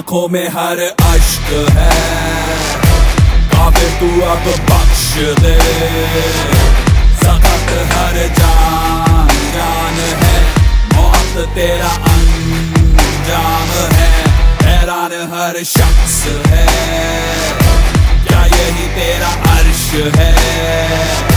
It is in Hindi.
आंखों में हर अश्क है, काफिर तू अब बख्श दे। सख्त हर जान जान है, मौत तेरा अंजाम है। हैरान हर शख्स है, क्या यही तेरा अर्श है?